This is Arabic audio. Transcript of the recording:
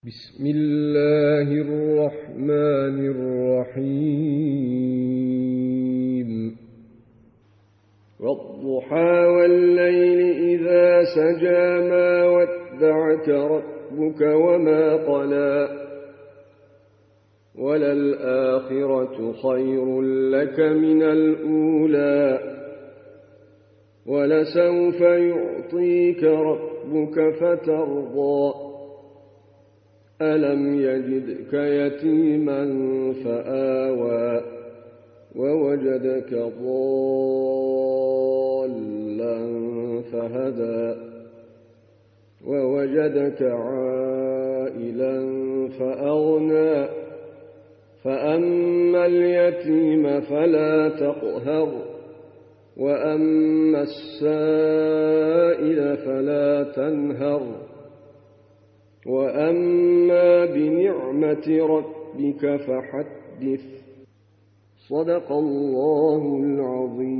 بسم الله الرحمن الرحيم والضحى والليل إذا سجى ما ودعك ربك وما قلى وللآخرة خير لك من الأولى ولسوف يعطيك ربك فترضى ألم يجدك يتيما فآوى ووجدك ضالا فهدى ووجدك عائلا فأغنى فأما اليتيم فلا تقهر وأما السائل فلا تنهر وأما بنعمة ربك فحدث صدق الله العظيم.